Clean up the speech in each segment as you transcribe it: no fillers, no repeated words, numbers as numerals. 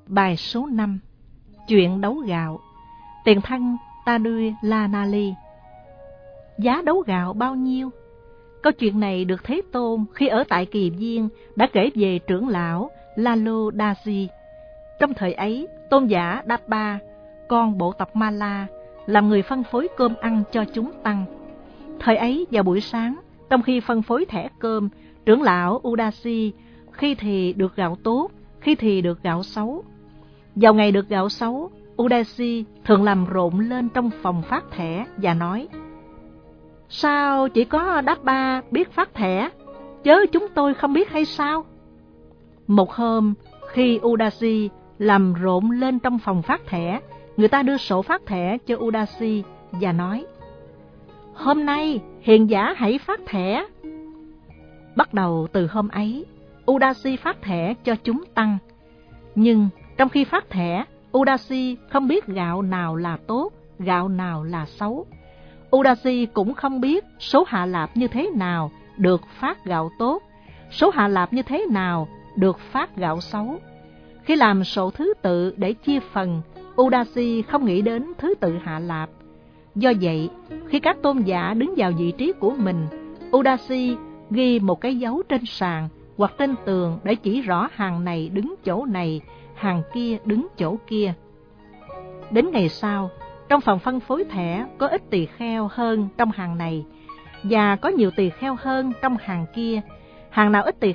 Bài số 5. Chuyện đấu gạo. Tiền thân Tadulanali. Giá đấu gạo bao nhiêu? Câu chuyện này được Thế Tôn khi ở tại Kỳ Viên đã kể về trưởng lão Lalodasi. Trong thời ấy, tôn giả Dappa, con bộ tộc Mala, làm người phân phối cơm ăn cho chúng tăng. Thời ấy vào buổi sáng, trong khi phân phối thẻ cơm, trưởng lão Udasi khi thì được gạo tốt, khi thì được gạo xấu. Vào ngày được gạo xấu, Udasi thường làm rộn lên trong phòng phát thẻ và nói: Sao chỉ có Dappa biết phát thẻ, chớ chúng tôi không biết hay sao? Một hôm, khi Udasi làm rộn lên trong phòng phát thẻ, người ta đưa sổ phát thẻ cho Udasi và nói: Hôm nay hiền giả hãy phát thẻ. Bắt đầu từ hôm ấy, Udasi phát thẻ cho chúng tăng. Nhưng trong khi phát thẻ, Udasi không biết gạo nào là tốt, gạo nào là xấu. Udasi cũng không biết số Hạ Lạp như thế nào được phát gạo tốt, số Hạ Lạp như thế nào được phát gạo xấu. Khi làm sổ thứ tự để chia phần, Udasi không nghĩ đến thứ tự Hạ Lạp. Do vậy, khi các tôn giả đứng vào vị trí của mình, Udasi ghi một cái dấu trên sàn hoặc trên tường để chỉ rõ hàng này đứng chỗ này, hàng kia đứng chỗ kia. Đến ngày sau, trong phòng phân phối thẻ có ít tỳ kheo hơn trong hàng này, và có nhiều tỳ kheo hơn trong hàng kia. Hàng nào ít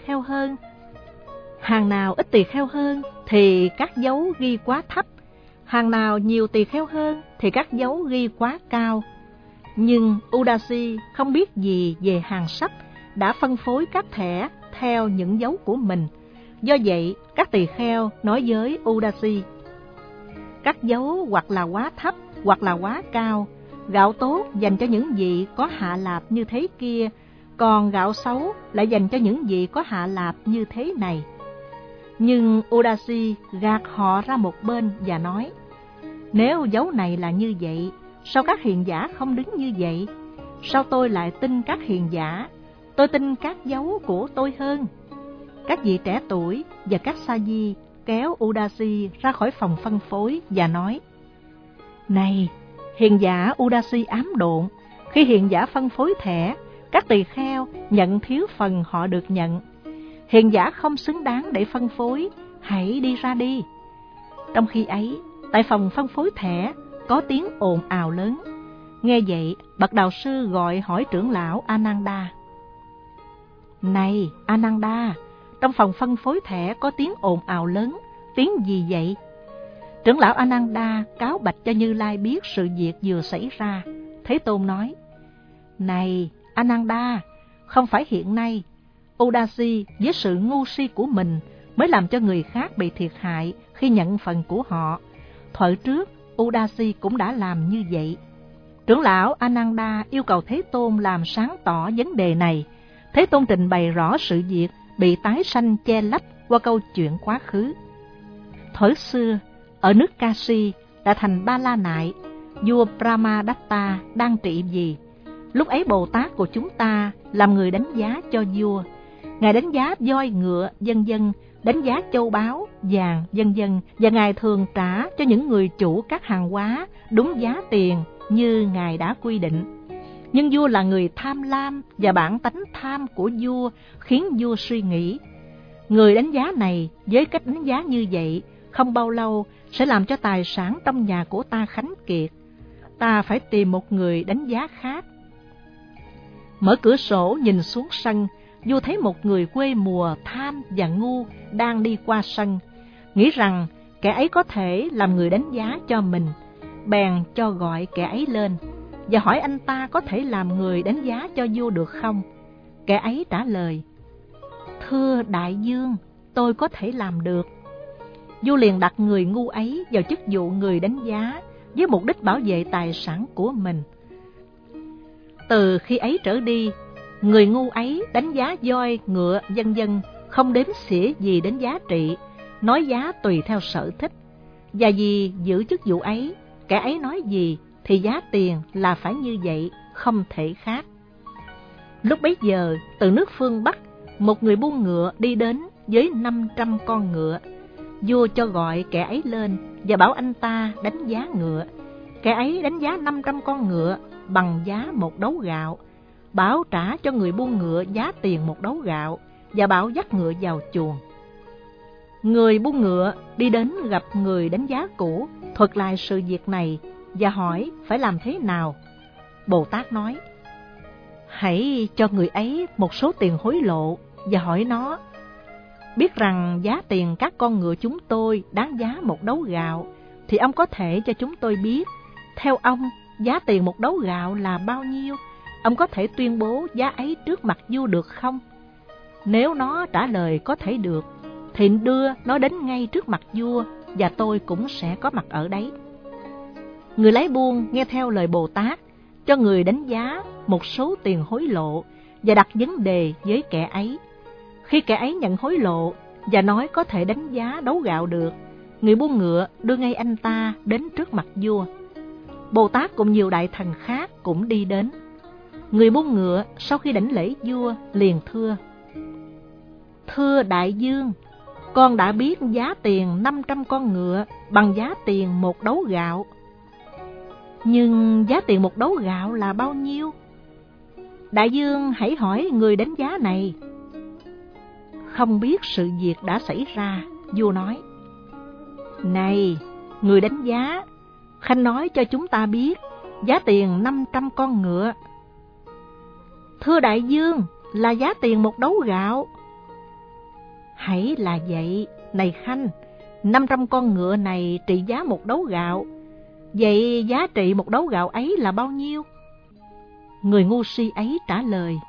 tỳ kheo hơn thì các dấu ghi quá thấp, hàng nào nhiều tỳ kheo hơn thì các dấu ghi quá cao. Nhưng Udasi không biết gì về hàng sách, đã phân phối các thẻ theo những dấu của mình. Do vậy, các tỳ kheo nói với Udasi: Các dấu hoặc là quá thấp hoặc là quá cao. Gạo tốt dành cho những vị có Hạ Lạp như thế kia, còn gạo xấu lại dành cho những vị có Hạ Lạp như thế này. Nhưng Udasi gạt họ ra một bên và nói: Nếu dấu này là như vậy, sao các hiền giả không đứng như vậy? Sao tôi lại tin các hiền giả? Tôi tin các dấu của tôi hơn. Các vị trẻ tuổi và các sa di kéo Udasi ra khỏi phòng phân phối và nói: Này, hiền giả Udasi ám độn, khi hiền giả phân phối thẻ, các tỳ kheo nhận thiếu phần họ được nhận. Hiền giả không xứng đáng để phân phối, hãy đi ra đi. Trong khi ấy, tại phòng phân phối thẻ có tiếng ồn ào lớn. Nghe vậy, bậc đạo sư gọi hỏi trưởng lão Ananda: Này Ananda, trong phòng phân phối thẻ có tiếng ồn ào lớn, tiếng gì vậy? Trưởng lão Ananda cáo bạch cho Như Lai biết sự việc vừa xảy ra. Thế Tôn nói: Này Ananda, không phải hiện nay, Udasi với sự ngu si của mình mới làm cho người khác bị thiệt hại khi nhận phần của họ. Thuở trước, Udasi cũng đã làm như vậy. Trưởng lão Ananda yêu cầu Thế Tôn làm sáng tỏ vấn đề này. Thế Tôn trình bày rõ sự việc bị tái sanh che lấp qua câu chuyện quá khứ. Thuở xưa, ở nước Kashi, đã thành Ba La Nại, vua Brahmadatta đang trị vì. Lúc ấy Bồ Tát của chúng ta làm người đánh giá cho vua. Ngài đánh giá voi ngựa vân vân, đánh giá châu báu vàng vân vân, và Ngài thường trả cho những người chủ các hàng hóa đúng giá tiền như Ngài đã quy định. Nhưng vua là người tham lam, và bản tánh tham của vua khiến vua suy nghĩ: Người đánh giá này với cách đánh giá như vậy, không bao lâu sẽ làm cho tài sản trong nhà của ta khánh kiệt. Ta phải tìm một người đánh giá khác. Mở cửa sổ nhìn xuống sân, vua thấy một người quê mùa tham và ngu đang đi qua sân, nghĩ rằng kẻ ấy có thể làm người đánh giá cho mình. Bèn cho gọi kẻ ấy lên và hỏi anh ta có thể làm người đánh giá cho vua được không. Kẻ ấy trả lời: Thưa đại vương, tôi có thể làm được. Vua liền đặt người ngu ấy vào chức vụ người đánh giá với mục đích bảo vệ tài sản của mình. Từ khi ấy trở đi, người ngu ấy đánh giá voi, ngựa vân vân, không đếm xỉa gì đến giá trị, nói giá tùy theo sở thích. Và vì giữ chức vụ ấy, kẻ ấy nói gì thì giá tiền là phải như vậy, không thể khác. Lúc bấy giờ, từ nước phương Bắc, một người buôn ngựa đi đến với 500 con ngựa. vua cho gọi kẻ ấy lên và bảo anh ta đánh giá ngựa. Kẻ ấy đánh giá 500 con ngựa bằng giá 1 đấu gạo, bảo trả cho người buôn ngựa giá tiền 1 đấu gạo và bảo dắt ngựa vào chuồng. Người buôn ngựa đi đến gặp người đánh giá cũ, thuật lại sự việc này và hỏi phải làm thế nào. Bồ Tát nói: hãy cho người ấy một số tiền hối lộ và hỏi nó: biết rằng giá tiền các con ngựa chúng tôi đáng giá 1 đấu gạo, thì ông có thể cho chúng tôi biết, theo ông, giá tiền 1 đấu gạo là bao nhiêu? Ông có thể tuyên bố giá ấy trước mặt vua được không? Nếu nó trả lời có thể được, thì đưa nó đến ngay trước mặt vua và tôi cũng sẽ có mặt ở đấy. Người lái buôn nghe theo lời Bồ Tát, cho người đánh giá một số tiền hối lộ và đặt vấn đề với kẻ ấy. Khi kẻ ấy nhận hối lộ và nói có thể đánh giá đấu gạo được, người buôn ngựa đưa ngay anh ta đến trước mặt vua. Bồ Tát cùng nhiều đại thần khác cũng đi đến. Người buôn ngựa sau khi đảnh lễ vua liền thưa: thưa đại vương, con đã biết giá tiền 500 con ngựa bằng giá tiền 1 đấu gạo. Nhưng giá tiền 1 đấu gạo là bao nhiêu? Đại vương hãy hỏi người đánh giá này. Không biết sự việc đã xảy ra, vua nói: này, người đánh giá, khanh nói cho chúng ta biết giá tiền 500 con ngựa. Thưa đại vương, là giá tiền 1 đấu gạo. Hãy là vậy, này khanh, 500 con ngựa này trị giá 1 đấu gạo. Vậy giá trị 1 đấu gạo ấy là bao nhiêu? Người ngu si ấy trả lời: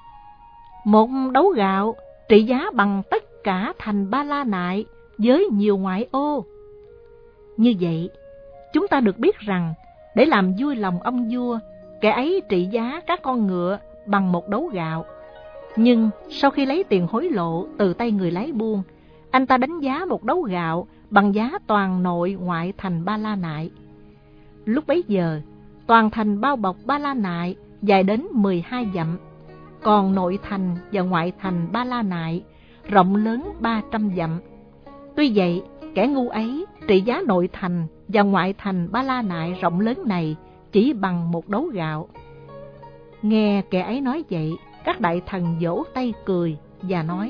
1 đấu gạo trị giá bằng tất cả thành Ba La Nại với nhiều ngoại ô. Như vậy, chúng ta được biết rằng để làm vui lòng ông vua, kẻ ấy trị giá các con ngựa bằng 1 đấu gạo. Nhưng sau khi lấy tiền hối lộ từ tay người lái buôn, anh ta đánh giá 1 đấu gạo bằng giá toàn nội ngoại thành Ba La Nại. Lúc bấy giờ, toàn thành bao bọc Ba La Nại dài đến 12 dặm, còn nội thành và ngoại thành Ba La Nại rộng lớn 300 dặm. Tuy vậy, kẻ ngu ấy trị giá nội thành và ngoại thành Ba La Nại rộng lớn này chỉ bằng 1 đấu gạo. Nghe kẻ ấy nói vậy, các đại thần vỗ tay cười và nói: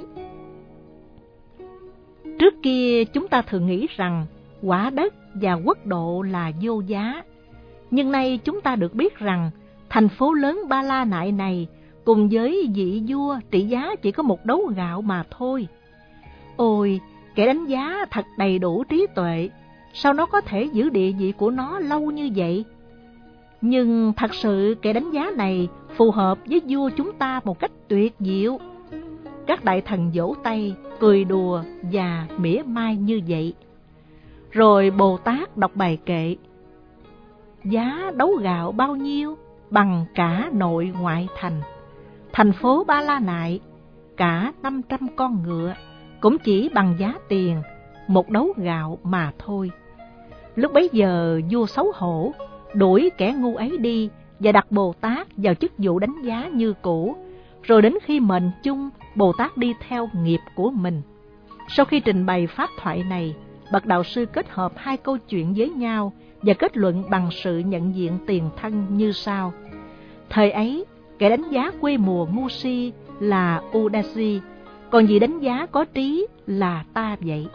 trước kia chúng ta thường nghĩ rằng quả đất và quốc độ là vô giá, nhưng nay chúng ta được biết rằng thành phố lớn Ba La Nại này cùng với vị vua trị giá chỉ có 1 đấu gạo mà thôi. Ôi, kẻ đánh giá thật đầy đủ trí tuệ, sao nó có thể giữ địa vị của nó lâu như vậy? Nhưng thật sự kẻ đánh giá này phù hợp với vua chúng ta một cách tuyệt diệu. Các đại thần vỗ tay, cười đùa và mỉa mai như vậy. Rồi Bồ Tát đọc bài kệ: giá đấu gạo bao nhiêu bằng cả nội ngoại thành, thành phố Ba La Nại, cả 500 con ngựa cũng chỉ bằng giá tiền 1 đấu gạo mà thôi. Lúc bấy giờ vua xấu hổ, đuổi kẻ ngu ấy đi và đặt Bồ Tát vào chức vụ đánh giá như cũ. Rồi đến khi mệnh chung, Bồ Tát đi theo nghiệp của mình. Sau khi trình bày pháp thoại này, bậc đạo sư kết hợp 2 câu chuyện với nhau và kết luận bằng sự nhận diện tiền thân như sau. Thời ấy, kẻ đánh giá quê mùa ngu si là Udasi, còn vị đánh giá có trí là ta vậy.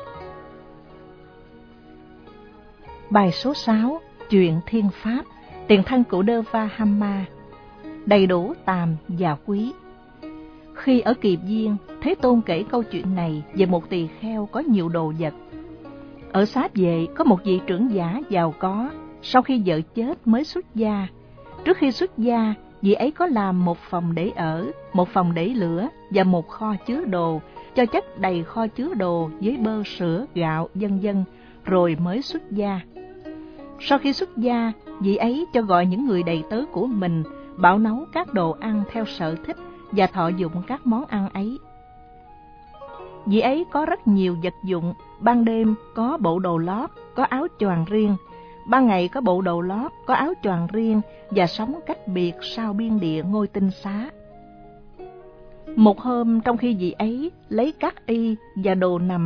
Bài số 6, chuyện thiên pháp, tiền thân của Devahama, đầy đủ tàm và quý. Khi ở Kỳ Viên, Thế Tôn kể câu chuyện này về một tỳ kheo có nhiều đồ vật. Ở Xá Vệ có một vị trưởng giả giàu có, sau khi vợ chết mới xuất gia. Trước khi xuất gia, vị ấy có làm một phòng để ở, một phòng để lửa và một kho chứa đồ, cho chất đầy kho chứa đồ với bơ, sữa, gạo, vân vân, rồi mới xuất gia. Sau khi xuất gia, vị ấy cho gọi những người đầy tớ của mình, bảo nấu các đồ ăn theo sở thích và thọ dụng các món ăn ấy. Vị ấy có rất nhiều vật dụng, ban đêm có bộ đồ lót, có áo choàng riêng, ban ngày có bộ đồ lót, có áo choàng riêng và sống cách biệt sau biên địa ngôi tinh xá. Một hôm trong khi vị ấy lấy cát y và đồ nằm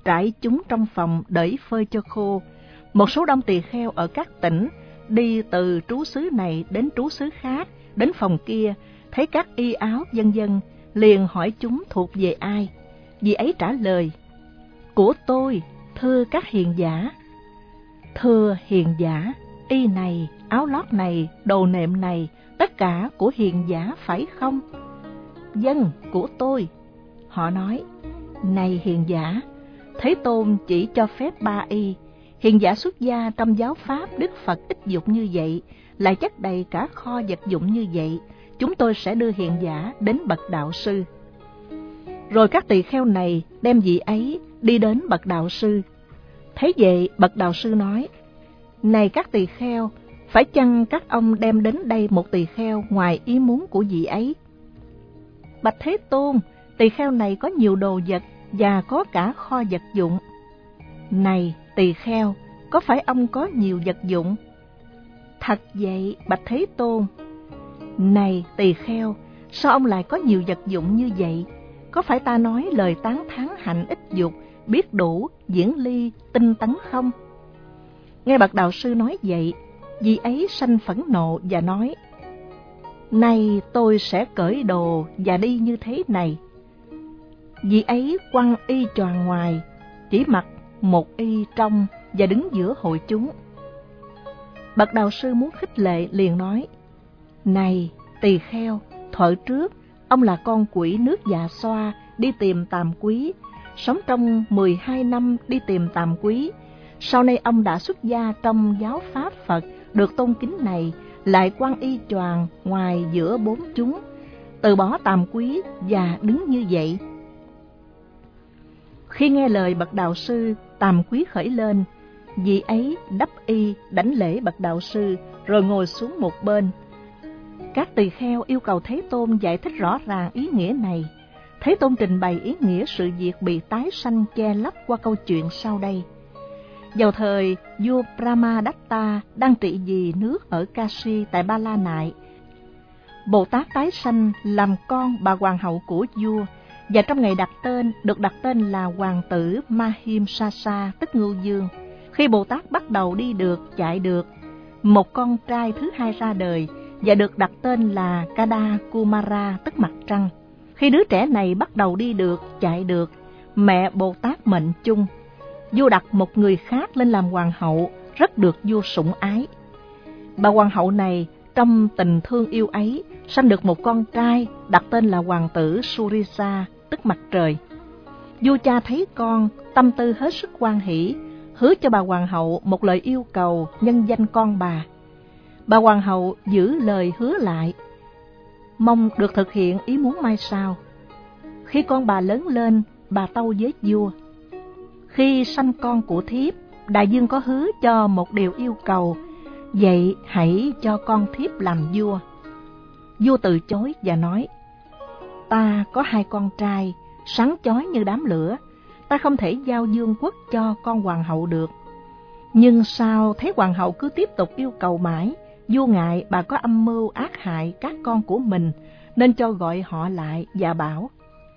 trải chúng trong phòng đợi phơi cho khô. Một số đông tỳ kheo ở các tỉnh đi từ trú xứ này đến trú xứ khác, đến phòng kia, thấy các y áo vân vân, liền hỏi chúng thuộc về ai. Vị ấy trả lời: của tôi, thưa các hiền giả. Thưa hiền giả, y này, áo lót này, đồ nệm này, tất cả của hiền giả phải không? Vâng, của tôi. Họ nói: này hiền giả, Thế Tôn chỉ cho phép 3 y. Hiền giả xuất gia trong giáo pháp Đức Phật ít dụng như vậy, lại chất đầy cả kho vật dụng như vậy, chúng tôi sẽ đưa hiền giả đến bậc đạo sư. Rồi các tỳ kheo này đem vị ấy đi đến bậc đạo sư. Thấy vậy, bậc đạo sư nói: này các tỳ kheo, phải chăng các ông đem đến đây một tỳ kheo ngoài ý muốn của vị ấy? Bạch Thế Tôn, tỳ kheo này có nhiều đồ vật và có cả kho vật dụng. Này tỳ kheo, có phải ông có nhiều vật dụng? Thật vậy, bạch Thế Tôn. Này tỳ kheo, sao ông lại có nhiều vật dụng như vậy? Có phải ta nói lời tán thán hạnh ích dục, biết đủ, diễn ly, tinh tấn không? Nghe bậc đạo sư nói vậy, vị ấy sanh phẫn nộ và nói: nay tôi sẽ cởi đồ và đi như thế này. Vị ấy quăng y choàng ngoài, chỉ mặc một y trong và đứng giữa hội chúng. Bậc đạo sư muốn khích lệ liền nói: này tỳ kheo, thuở trước ông là con quỷ nước Dạ Xoa đi tìm Tàm Quý, sống trong 12 năm đi tìm Tàm Quý. Sau này ông đã xuất gia trong giáo pháp Phật được tôn kính này, lại quăng y choàng ngoài giữa 4 chúng, từ bỏ Tàm Quý và đứng như vậy. Khi nghe lời bậc đạo sư, Tàm Quý khởi lên, vị ấy đắp y đảnh lễ bậc đạo sư rồi ngồi xuống một bên. Các tỳ kheo yêu cầu Thế Tôn giải thích rõ ràng ý nghĩa này. Thế Tôn trình bày ý nghĩa sự việc bị tái sanh che lấp qua câu chuyện sau đây. Vào thời vua Brahmadatta đang trị vì nước ở Kashi tại Ba La Nại, Bồ Tát tái sanh làm con bà hoàng hậu của vua, và trong ngày được đặt tên là hoàng tử Mahimsasa, tức Ngưu Dương. Khi Bồ Tát bắt đầu đi được, chạy được, một con trai thứ hai ra đời và được đặt tên là Kada Kumara, tức mặt trăng. Khi đứa trẻ này bắt đầu đi được, chạy được, mẹ Bồ Tát mệnh chung. Vua đặt một người khác lên làm hoàng hậu, rất được vua sủng ái. Bà hoàng hậu này trong tình thương yêu ấy sanh được một con trai, đặt tên là hoàng tử Surisa, tức mặt trời. Vua cha thấy con, tâm tư hết sức hoan hỷ, hứa cho bà hoàng hậu một lời yêu cầu nhân danh con bà. Bà hoàng hậu giữ lời hứa lại, mong được thực hiện ý muốn mai sau. Khi con bà lớn lên, bà tâu với vua: khi sanh con của thiếp, đại vương có hứa cho một điều yêu cầu, vậy hãy cho con thiếp làm vua. Vua từ chối và nói: ta có 2 con trai, sáng chói như đám lửa, ta không thể giao vương quốc cho con hoàng hậu được. Nhưng sao thấy hoàng hậu cứ tiếp tục yêu cầu mãi, vua ngại bà có âm mưu ác hại các con của mình, nên cho gọi họ lại và bảo: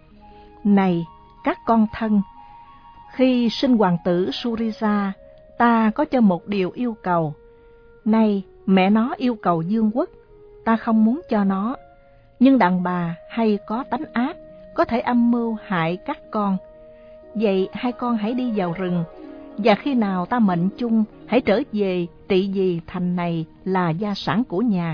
này các con thân, khi sinh hoàng tử Surisa, ta có cho một điều yêu cầu. Nay mẹ nó yêu cầu vương quốc, ta không muốn cho nó. Nhưng đàn bà hay có tánh ác, có thể âm mưu hại các con. Vậy 2 con hãy đi vào rừng, và khi nào ta mệnh chung, hãy trở về trị vì thành này là gia sản của nhà.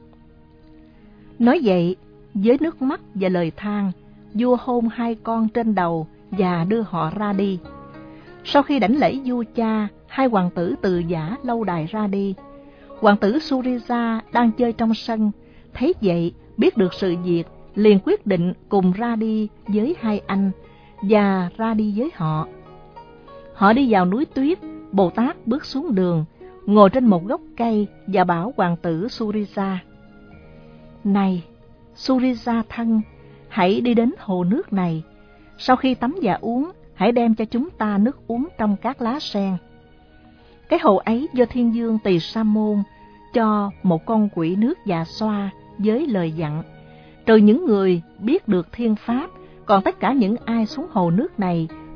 Nói vậy, với nước mắt và lời than, vua hôn 2 con trên đầu và đưa họ ra đi. Sau khi đảnh lễ vua cha, 2 hoàng tử từ giả lâu đài ra đi. Hoàng tử Surisa đang chơi trong sân, thấy vậy biết được sự việc, liền quyết định cùng ra đi với 2 anh và ra đi với họ. Họ đi vào núi tuyết. Bồ Tát bước xuống đường, ngồi trên một gốc cây và bảo hoàng tử Surisa: này Surisa thân, hãy đi đến hồ nước này. Sau khi tắm và uống, hãy đem cho chúng ta nước uống trong các lá sen. Cái hồ ấy do Thiên Vương Tỳ Sa Môn cho một con quỷ nước Dạ Xoa với lời dặn: trừ những người biết được thiên pháp, còn tất cả những ai xuống hồ nước này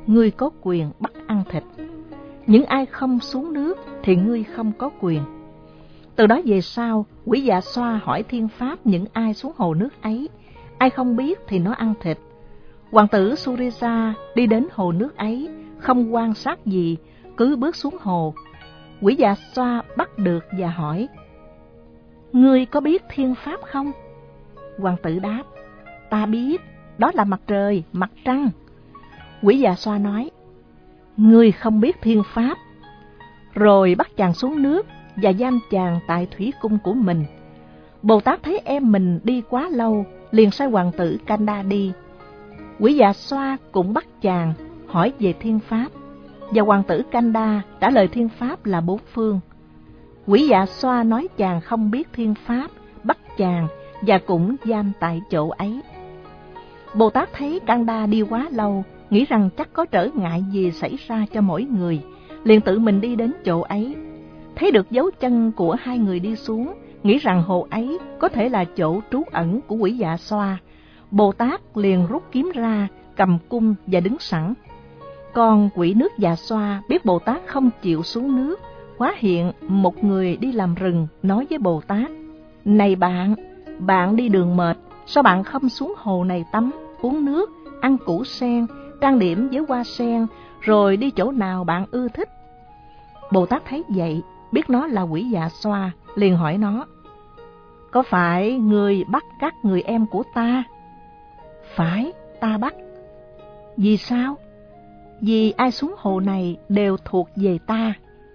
ngươi có quyền bắt ăn thịt. Những ai không xuống nước thì ngươi không có quyền. Từ đó về sau, quỷ Dạ Xoa hỏi Thiên Pháp những ai xuống hồ nước ấy. Ai không biết thì nó ăn thịt. Hoàng tử Surisa đi đến hồ nước ấy, không quan sát gì, cứ bước xuống hồ. Quỷ Dạ Xoa bắt được và hỏi: ngươi có biết Thiên Pháp không? Hoàng tử đáp: ta biết, đó là mặt trời, mặt trăng. Quỷ Dạ Xoa nói: ngươi không biết Thiên Pháp. Rồi bắt chàng xuống nước và giam chàng tại thủy cung của mình. Bồ Tát thấy em mình đi quá lâu, liền sai hoàng tử Kanda đi. Quỷ Dạ Xoa cũng bắt chàng hỏi về Thiên Pháp, và hoàng tử Kanda trả lời Thiên Pháp là bốn phương. Quỷ Dạ Xoa nói chàng không biết Thiên Pháp, bắt chàng và cũng giam tại chỗ ấy. Bồ Tát thấy Kanda đi quá lâu, nghĩ rằng chắc có trở ngại gì xảy ra cho mỗi người, liền tự mình đi đến chỗ ấy. Thấy được dấu chân của hai người đi xuống, nghĩ rằng hồ ấy có thể là chỗ trú ẩn của quỷ Dạ Xoa. Bồ Tát liền rút kiếm ra, cầm cung và đứng sẵn. Còn quỷ nước Dạ Xoa biết Bồ Tát không chịu xuống nước, hóa hiện một người đi làm rừng, nói với Bồ Tát: này bạn đi đường mệt, sao bạn không xuống hồ này tắm, uống nước, ăn củ sen, trang điểm với hoa sen, rồi đi chỗ nào bạn ưa thích? Bồ Tát thấy vậy, biết nó là quỷ Dạ Xoa, liền hỏi nó: có phải ngươi bắt các người em của ta? Phải, ta bắt. Vì sao? Vì ai xuống hồ này đều thuộc về ta.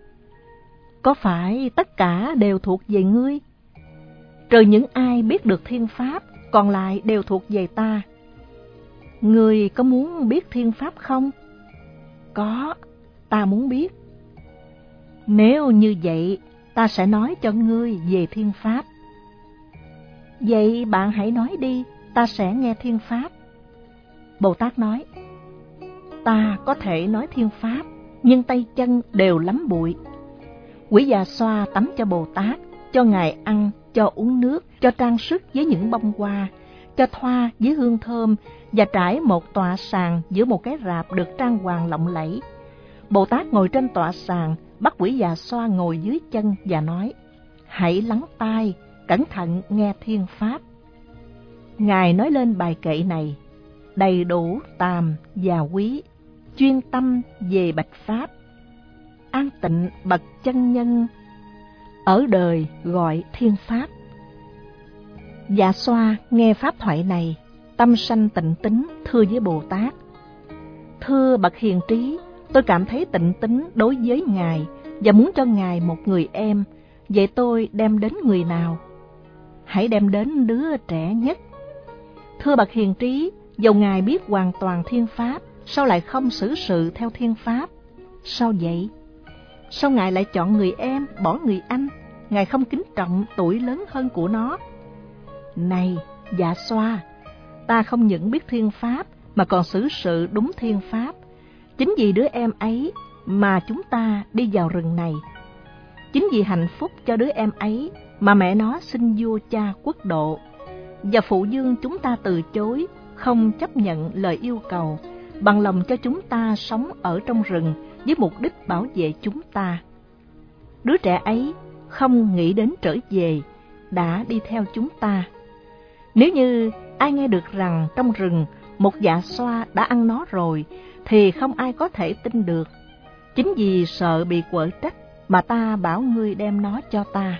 Có phải tất cả đều thuộc về ngươi? Trừ những ai biết được Thiên Pháp, còn lại đều thuộc về ta. Ngươi có muốn biết Thiên Pháp không? Có, ta muốn biết. Nếu như vậy, ta sẽ nói cho ngươi về Thiên Pháp. Vậy bạn hãy nói đi, ta sẽ nghe Thiên Pháp. Bồ Tát nói: ta có thể nói Thiên Pháp, nhưng tay chân đều lắm bụi. Quỷ Dạ Xoa tắm cho Bồ Tát, cho ngài ăn, cho uống nước, cho trang sức với những bông hoa, cho thoa với hương thơm, và trải một tọa sàn giữa một cái rạp được trang hoàng lộng lẫy. Bồ Tát ngồi trên tọa sàn, bắt quỷ Dạ Xoa ngồi dưới chân và nói: hãy lắng tai, cẩn thận nghe Thiên Pháp. Ngài nói lên bài kệ này: đầy đủ, tàm và quý, chuyên tâm về bạch Pháp, an tịnh bậc chân nhân, ở đời gọi Thiên Pháp. Dạ Xoa nghe pháp thoại này, tâm sanh tịnh tín, thưa với Bồ Tát: thưa bậc hiền trí, tôi cảm thấy tịnh tín đối với ngài và muốn cho ngài một người em. Vậy tôi đem đến người nào? Hãy đem đến đứa trẻ nhất. Thưa bậc hiền trí, dầu ngài biết hoàn toàn Thiên Pháp, sao lại không xử sự theo Thiên Pháp? Sao vậy? Sao ngài lại chọn người em, bỏ người anh? Ngài không kính trọng tuổi lớn hơn của nó. Này, Dạ Xoa, ta không những biết Thiên Pháp mà còn xử sự đúng Thiên Pháp. Chính vì đứa em ấy mà chúng ta đi vào rừng này. Chính vì hạnh phúc cho đứa em ấy mà mẹ nó xin vua cha quốc độ. Và phụ vương chúng ta từ chối, không chấp nhận lời yêu cầu, bằng lòng cho chúng ta sống ở trong rừng với mục đích bảo vệ chúng ta. Đứa trẻ ấy không nghĩ đến trở về, đã đi theo chúng ta. Nếu như ai nghe được rằng trong rừng một Dạ Xoa đã ăn nó rồi, thì không ai có thể tin được. Chính vì sợ bị quở trách mà ta bảo ngươi đem nó cho ta.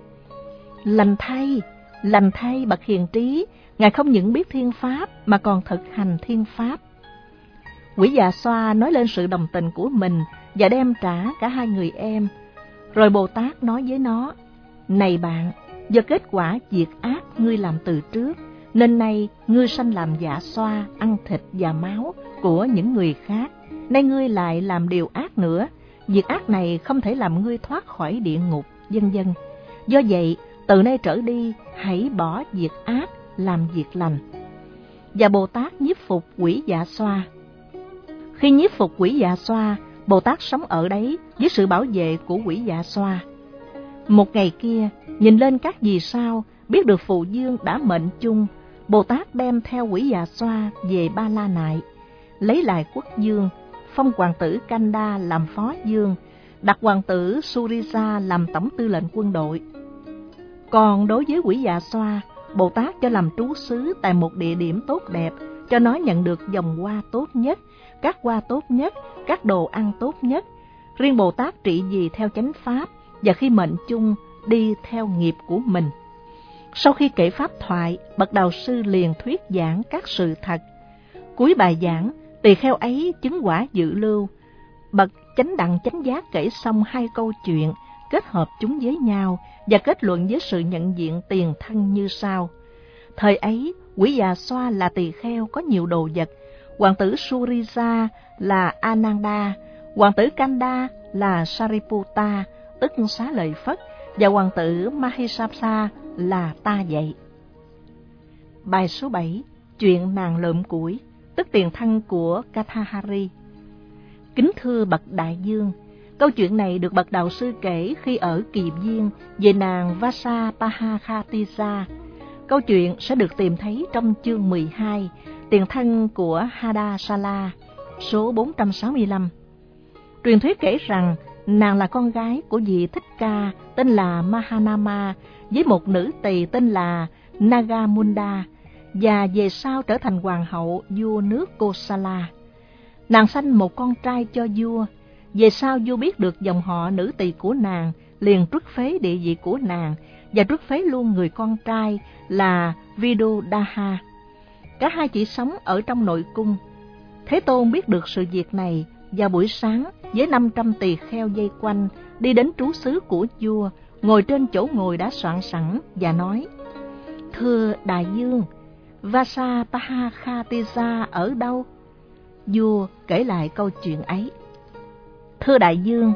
Lành thay bậc hiền trí, ngài không những biết Thiên Pháp mà còn thực hành Thiên Pháp. Quỷ Dạ Xoa nói lên sự đồng tình của mình và đem trả cả hai người em. Rồi Bồ Tát nói với nó: này bạn, do kết quả việc ác ngươi làm từ trước, nên nay ngươi sanh làm Dạ Xoa, ăn thịt và máu của những người khác. Nay ngươi lại làm điều ác nữa, việc ác này không thể làm ngươi thoát khỏi địa ngục, vân vân. Do vậy, từ nay trở đi, hãy bỏ việc ác, làm việc lành. Và Bồ Tát nhiếp phục quỷ Dạ Xoa. Khi nhiếp phục quỷ Dạ Xoa, Bồ Tát sống ở đấy với sự bảo vệ của quỷ Dạ Xoa. Một ngày kia, nhìn lên các vì sao, biết được phụ vương đã mệnh chung, Bồ Tát đem theo quỷ Dạ Xoa về Ba La Nại, lấy lại quốc vương, phong hoàng tử Kanda làm phó dương, đặt hoàng tử Surisa làm tổng tư lệnh quân đội. Còn đối với Quỷ Dạ Xoa, Bồ Tát cho làm trú xứ tại một địa điểm tốt đẹp, cho nó nhận được dòng hoa tốt nhất, các hoa tốt nhất, các đồ ăn tốt nhất. Riêng Bồ Tát trị vì theo chánh pháp, và khi mệnh chung đi theo nghiệp của mình. Sau khi kể pháp thoại, bậc đạo sư liền thuyết giảng các sự thật. Cuối bài giảng, tỳ kheo ấy chứng quả dự lưu. Bậc chánh đẳng chánh giác kể xong 2 câu chuyện, kết hợp chúng với nhau và kết luận với sự nhận diện tiền thân như sau. Thời ấy, Quỷ Dạ Xoa là tỳ kheo có nhiều đồ vật, hoàng tử Surisa là Ananda, hoàng tử Kanda là Sariputta, tức Xá Lợi Phất, và hoàng tử Mahisasa là ta vậy. Bài số 7, chuyện nàng lượm củi, tức tiền thân của Katahari. Kính thưa bậc đại dương, câu chuyện này được bậc đạo sư kể khi ở Kỳ Viên về nàng Vasapahakhatisa. Câu chuyện sẽ được tìm thấy trong chương 12, tiền thân của Hadasala, số 465. Truyền thuyết kể rằng nàng là con gái của vị Thích Ca tên là Mahanama với một nữ tỳ tên là Nagamunda, và về sau trở thành hoàng hậu vua nước Kosala. Nàng sanh một con trai cho vua. Về sau vua biết được dòng họ nữ tỳ của nàng, liền truất phế địa vị của nàng và truất phế luôn người con trai là Vidudaha. Cả hai chỉ sống ở trong nội cung. Thế Tôn biết được sự việc này, vào buổi sáng với 500 tỳ kheo vây quanh đi đến trú xứ của vua, ngồi trên chỗ ngồi đã soạn sẵn và nói: Thưa đại dương, Vasapahakhatisa ở đâu? Vua kể lại câu chuyện ấy. Thưa đại dương,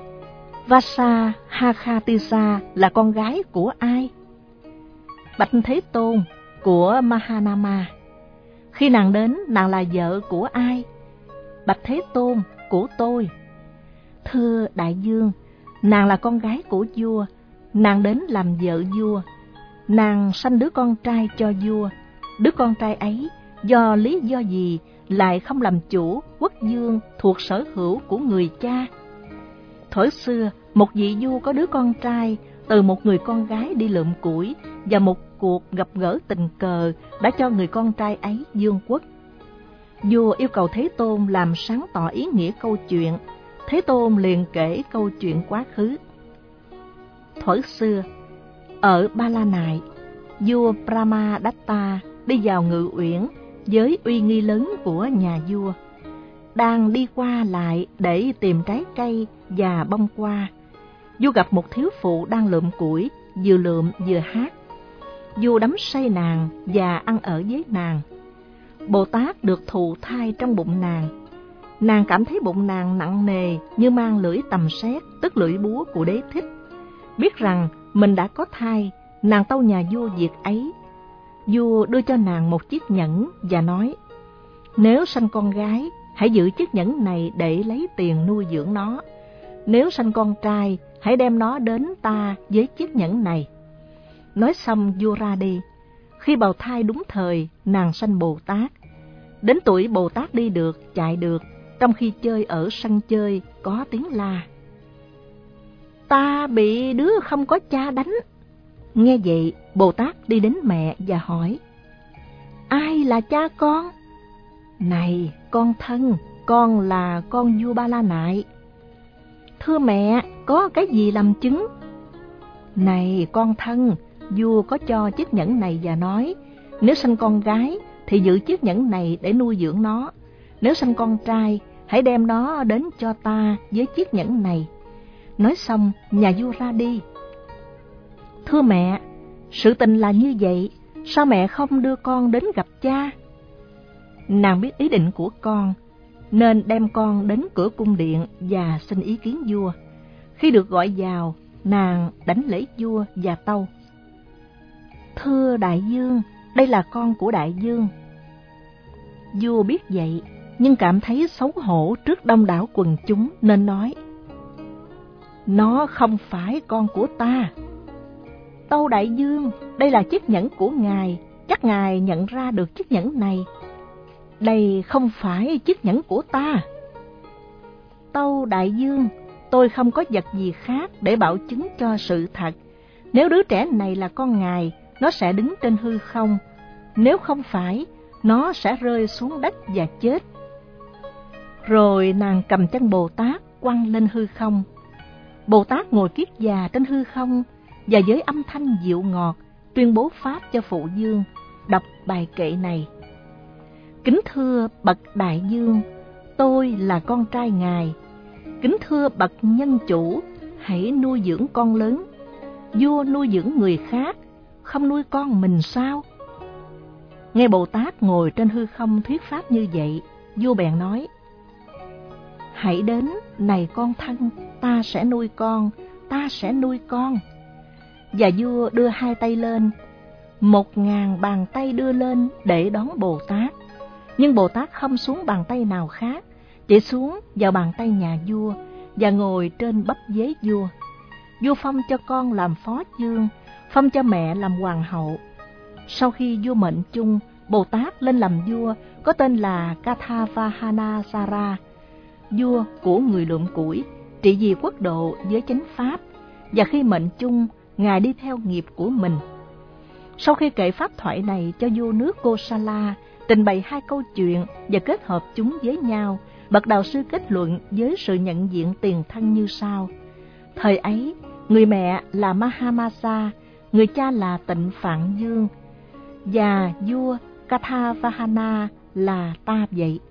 Vasapahakhatisa là con gái của ai? Bạch Thế Tôn, của Mahanama. Khi nàng đến, nàng là vợ của ai? Bạch Thế Tôn, của tôi. Thưa đại dương, nàng là con gái của vua, nàng đến làm vợ vua. Nàng sanh đứa con trai cho vua. Đứa con trai ấy do lý do gì lại không làm chủ quốc dương thuộc sở hữu của người cha? Thuở xưa, một vị vua có đứa con trai từ một người con gái đi lượm củi, và một cuộc gặp gỡ tình cờ đã cho người con trai ấy vương quốc. Vua yêu cầu Thế Tôn làm sáng tỏ ý nghĩa câu chuyện. Thế Tôn liền kể câu chuyện quá khứ. Thuở xưa, ở Ba La Nại, vua Brahmadatta đi vào ngự uyển với uy nghi lớn của nhà vua. Đang đi qua lại để tìm trái cây và bông hoa, vua gặp một thiếu phụ đang lượm củi, vừa lượm vừa hát. Vua đắm say nàng và ăn ở với nàng. Bồ Tát được thụ thai trong bụng nàng. Nàng cảm thấy bụng nàng nặng nề như mang lưỡi tầm sét, tức lưỡi búa của Đế Thích. Biết rằng mình đã có thai, nàng tâu nhà vua việc ấy. Vua đưa cho nàng một chiếc nhẫn và nói: Nếu sanh con gái, hãy giữ chiếc nhẫn này để lấy tiền nuôi dưỡng nó. Nếu sanh con trai, hãy đem nó đến ta với chiếc nhẫn này. Nói xong vua ra đi. Khi bào thai đúng thời, nàng sanh Bồ Tát. Đến tuổi Bồ Tát đi được, chạy được, trong khi chơi ở sân chơi có tiếng la: Ta bị đứa không có cha đánh. Nghe vậy, Bồ Tát đi đến mẹ và hỏi: Ai là cha con? Này con thân, con là con vua Ba La Nại. Thưa mẹ, có cái gì làm chứng? Này con thân, vua có cho chiếc nhẫn này và nói: Nếu sanh con gái thì giữ chiếc nhẫn này để nuôi dưỡng nó. Nếu sanh con trai, hãy đem nó đến cho ta với chiếc nhẫn này. Nói xong, nhà vua ra đi. Thưa mẹ, sự tình là như vậy, sao mẹ không đưa con đến gặp cha? Nàng biết ý định của con, nên đem con đến cửa cung điện và xin ý kiến vua. Khi được gọi vào, nàng đảnh lễ vua và tâu: Thưa đại dương, đây là con của đại dương. Vua biết vậy, nhưng cảm thấy xấu hổ trước đông đảo quần chúng nên nói: Nó không phải con của ta. Tâu đại dương, đây là chiếc nhẫn của ngài, chắc ngài nhận ra được chiếc nhẫn này. Đây không phải chiếc nhẫn của ta. Tâu đại dương, tôi không có vật gì khác để bảo chứng cho sự thật. Nếu đứa trẻ này là con ngài, nó sẽ đứng trên hư không. Nếu không phải, nó sẽ rơi xuống đất và chết. Rồi nàng cầm chân Bồ Tát quăng lên hư không. Bồ Tát ngồi kiết già trên hư không và với âm thanh dịu ngọt tuyên bố pháp cho phụ dương, đọc bài kệ này. Kính thưa bậc đại dương, tôi là con trai ngài. Kính thưa bậc nhân chủ, hãy nuôi dưỡng con lớn. Vua nuôi dưỡng người khác, không nuôi con mình sao? Nghe Bồ Tát ngồi trên hư không thuyết pháp như vậy, vua bèn nói: hãy đến, này con thân, ta sẽ nuôi con, ta sẽ nuôi con. Và vua đưa hai tay lên, 1000 bàn tay đưa lên để đón Bồ Tát. Nhưng Bồ Tát không xuống bàn tay nào khác, chỉ xuống vào bàn tay nhà vua và ngồi trên bắp dế vua. Vua phong cho con làm phó vương, phong cho mẹ làm hoàng hậu. Sau khi vua mệnh chung, Bồ Tát lên làm vua, có tên là Katavahanasara, vua của người lượm củi, trị vì quốc độ với chánh pháp. Và khi mệnh chung, ngài đi theo nghiệp của mình. Sau khi kể pháp thoại này cho vua nước Kosala, trình bày hai câu chuyện và kết hợp chúng với nhau, bậc đạo sư kết luận với sự nhận diện tiền thân như sau. Thời ấy, người mẹ là Mahamasa, người cha là Tịnh Phạn Dương, và vua Kathavahana là ta vậy.